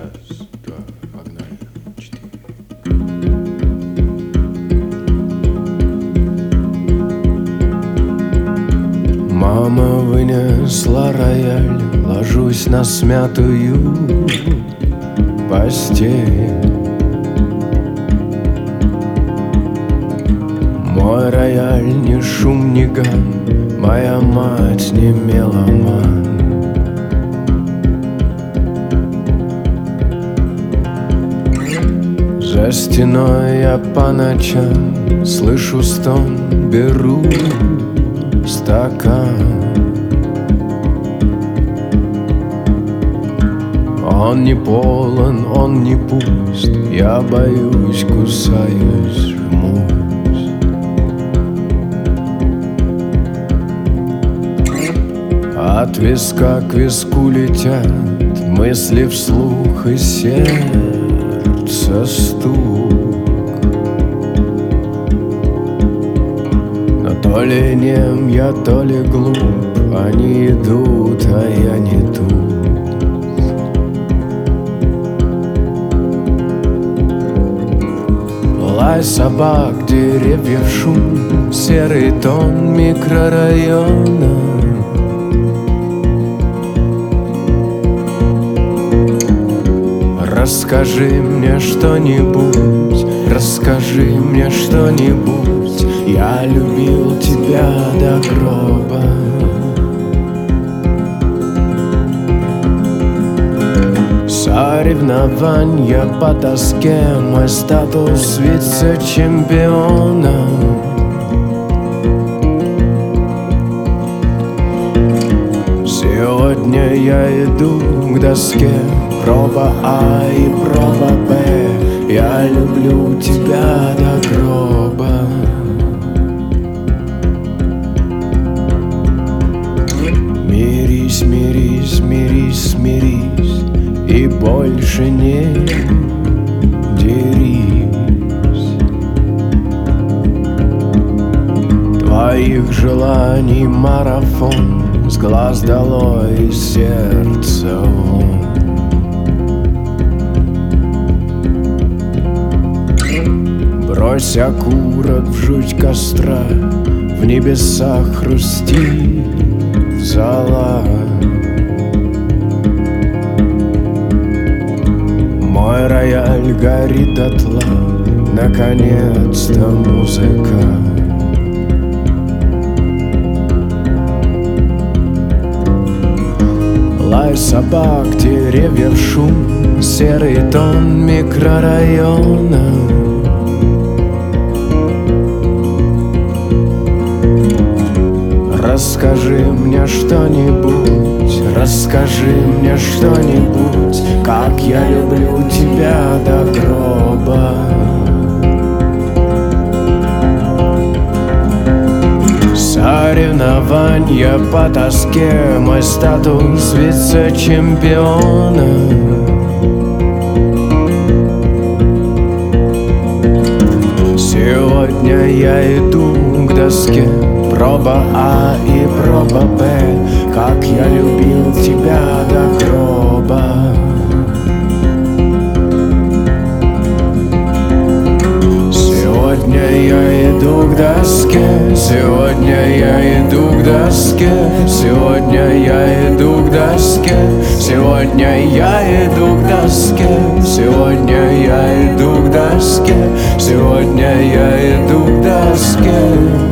Раз, два, погнали. 4. Мама вынесла рояль, ложусь на смятую постель. Мой рояль не шум, не гам, моя мать не меломан. За стеной я по ночам слышу стон, беру стакан. Он не полон, он не пуст, я боюсь, кусаюсь, жмусь. От виска к виску летят мысли вслух и сердце стук. Но то ли нем я, то ли глуп, они идут, а я не тут. Лай собак, деревьев шум, серый тон микрорайона. Расскажи мне что-нибудь, расскажи мне что-нибудь. Я любил тебя до гроба. Соревнования по доске, мой статус вице-чемпиона. Сегодня я иду к доске, проба А и проба Б. Я люблю тебя до гроба. Мирись, мирись, мирись, смирись и больше не дерись. Твоих желаний марафон, с глаз долой, из сердца вон. Брось окурок, вжуть костра, в небесах хрустит зола. Мой рояль горит дотла, наконец-то музыка. Лай собак, деревьев шум, серый тон микрорайона. Расскажи мне что-нибудь, расскажи мне что-нибудь, как я люблю тебя до гроба. Соревнования по тоске, мой статус вице-чемпиона. Сегодня я иду к доске, проба А и проба Б. Как я любил тебя до гроба. Сегодня я иду к доске, сегодня я иду к доске, сегодня я иду к доске, сегодня я иду к доске, сегодня я иду к доске, сегодня я иду к доске.